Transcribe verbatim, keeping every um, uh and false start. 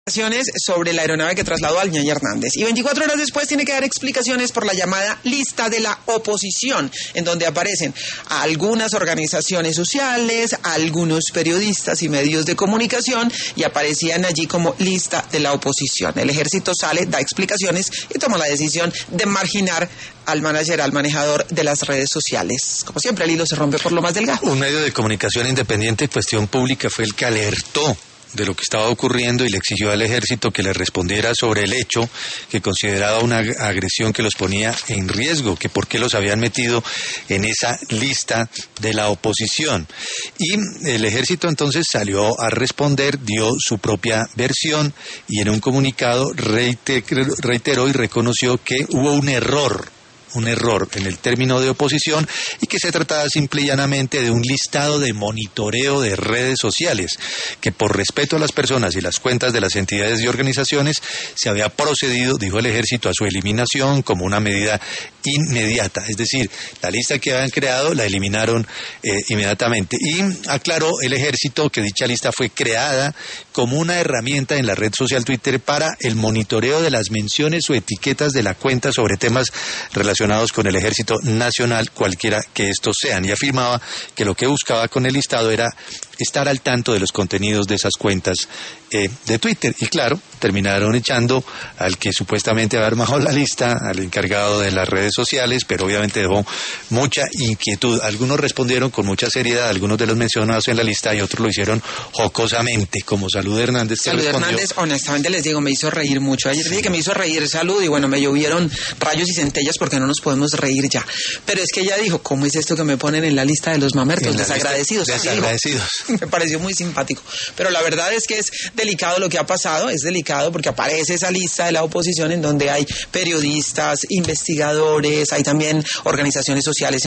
Sobre la aeronave que trasladó al ñaño Hernández. Y veinticuatro horas después tiene que dar explicaciones por la llamada lista de la oposición, en donde aparecen algunas organizaciones sociales, algunos periodistas y medios de comunicación, y aparecían allí como lista de la oposición. El ejército sale, da explicaciones y toma la decisión de marginar al manager, al manejador de las redes sociales. Como siempre, el hilo se rompe por lo más delgado. Un medio de comunicación independiente, Cuestión Pública, fue el que alertó de lo que estaba ocurriendo y le exigió al ejército que le respondiera sobre el hecho que consideraba una agresión que los ponía en riesgo, que por qué los habían metido en esa lista de la oposición. Y el ejército entonces salió a responder, dio su propia versión y en un comunicado reiteró y reconoció que hubo un error. un error en el término de oposición y que se trataba simple y llanamente de un listado de monitoreo de redes sociales, que por respeto a las personas y las cuentas de las entidades y organizaciones se había procedido, dijo el ejército, a su eliminación como una medida inmediata. Es decir, la lista que habían creado la eliminaron eh, inmediatamente. Y aclaró el ejército que dicha lista fue creada como una herramienta en la red social Twitter para el monitoreo de las menciones o etiquetas de la cuenta sobre temas relacionados con el Ejército Nacional, cualquiera que estos sean, y afirmaba que lo que buscaba con el listado era estar al tanto de los contenidos de esas cuentas eh, de Twitter. Y claro, terminaron echando al que supuestamente había armado la lista, al encargado de las redes sociales, pero obviamente dejó mucha inquietud. Algunos respondieron con mucha seriedad, algunos de los mencionados en la lista, y otros lo hicieron jocosamente, como Salud Hernández. Salud Hernández, honestamente les digo, me hizo reír mucho. Ayer dije que me hizo reír Salud, y bueno, me llovieron rayos y centellas porque no nos podemos reír ya. Pero es que ella dijo, ¿cómo es esto que me ponen en la lista de los mamertos? Desagradecidos. Desagradecidos. Me pareció muy simpático. Pero la verdad es que es delicado lo que ha pasado, es delicado porque aparece esa lista de la oposición en donde hay periodistas, investigadores, hay también organizaciones sociales